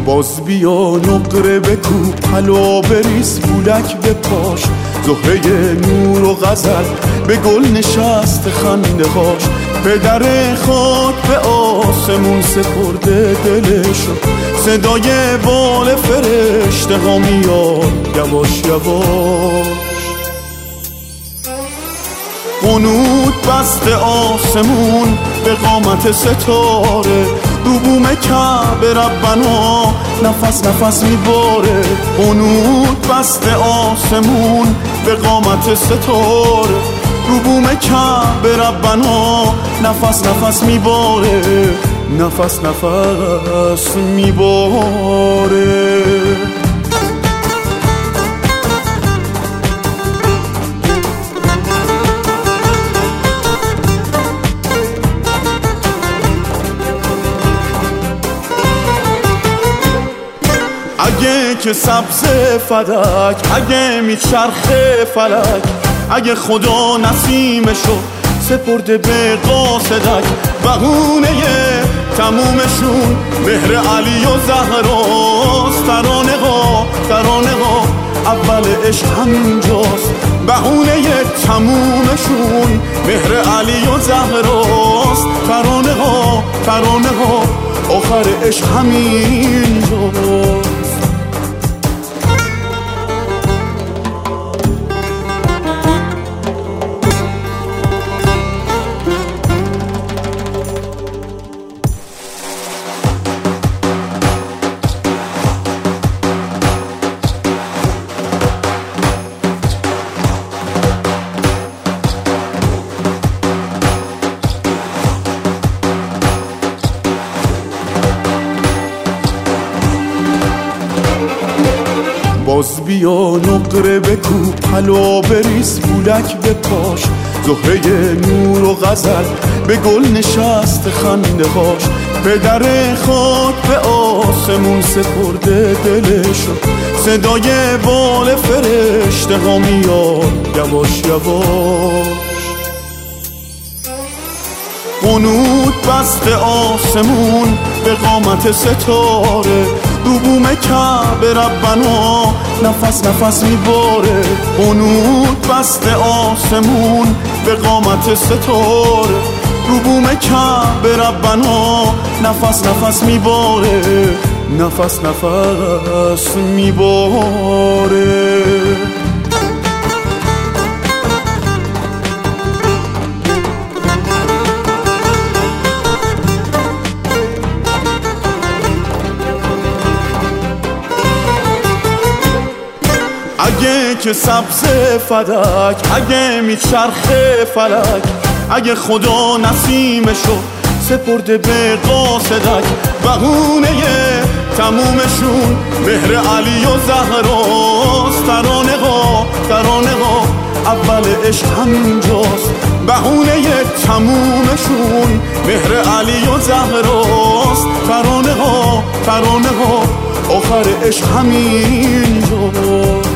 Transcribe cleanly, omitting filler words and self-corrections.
باز بیا نقره بکوب حلا بریز بولک به پاش، زهره نور و غزل به گل نشست خنده هاش. پدر خاک به آسمون سپرده دلشو، صدای بال فرشته ها میاد یواش یواش. قنوت بست آسمون به قامت ستاره، رو بوم کعبه ربنا نفس نفس میباره. قنوت بست آسمون به قامت ستاره، رو بوم کعبه ربنا نفس نفس میباره، نفس نفس میباره. اگه که سبز فلک، اگه میچرخه فلک، اگه خدا نسیمشو سپرده به قاصدک، بهونه تمومشون مهر علی و زهراست. ترانه ها اول عشق همینجاست، بهونه تمومشون مهر علی و زهراست. ترانه ها آخر عشق همینجاست. باز بیا نقره بکوب حلا بریز بولک به پاش، زهره نور و غزل به گل نشست خنده هاش. پدر خاک به آسمون سپرده دلشو، صدای بال فرشته ها میاد یواش یواش. قنوت بست آسمون به قامت ستاره، رو بوم کعبه ربنا نفس نفس میباره. قنوت بست آسمون به قامت ستاره، رو بوم کعبه ربنا نفس نفس میباره، نفس نفس میباره. اگه که سبز فلک، اگه میچرخه فلک، اگه خدا نسیمشو سپرده به قاصدک، بهونه تمومشون مهر علی و زهراست. ترانه ها اول عشق همینجاست، بهونه تمومشون مهر علی و زهراست. ترانه ها آخر عشق همینجاست.